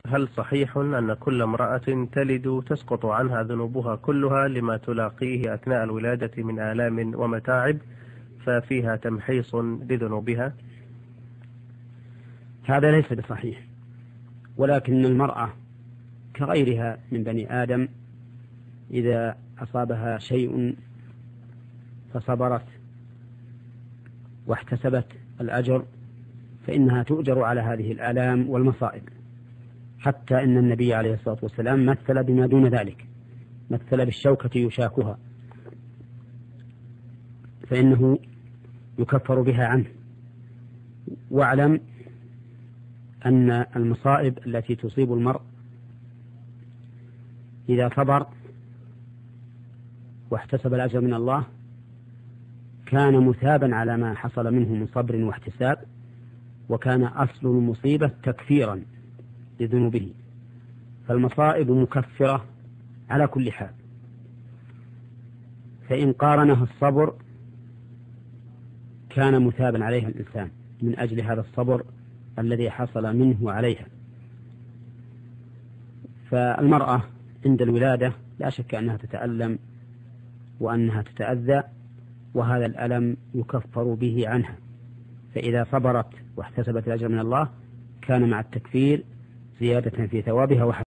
هل صحيح أن كل امرأة تلد تسقط عنها ذنوبها كلها لما تلاقيه أثناء الولادة من آلام ومتاعب ففيها تمحيص لذنوبها؟ هذا ليس بصحيح، ولكن المرأة كغيرها من بني آدم إذا أصابها شيء فصبرت واحتسبت الأجر فإنها تؤجر على هذه الآلام والمصائب، حتى إن النبي عليه الصلاة والسلام مثل بما دون ذلك، مثل بالشوكة يشاكها فإنه يكفر بها عنه. واعلم أن المصائب التي تصيب المرء إذا صبر واحتسب الأجر من الله كان مثابا على ما حصل منه من صبر واحتساب، وكان أصل المصيبة تكفيرا لذنوبه، فالمصائب مكفرة على كل حال. فإن قارنها الصبر كان مثابا عليها الإنسان من أجل هذا الصبر الذي حصل منه عليها. فالمرأة عند الولادة لا شك أنها تتألم وأنها تتأذى، وهذا الألم يكفر به عنها، فإذا صبرت واحتسبت الأجر من الله كان مع التكفير زيادة في ثوابها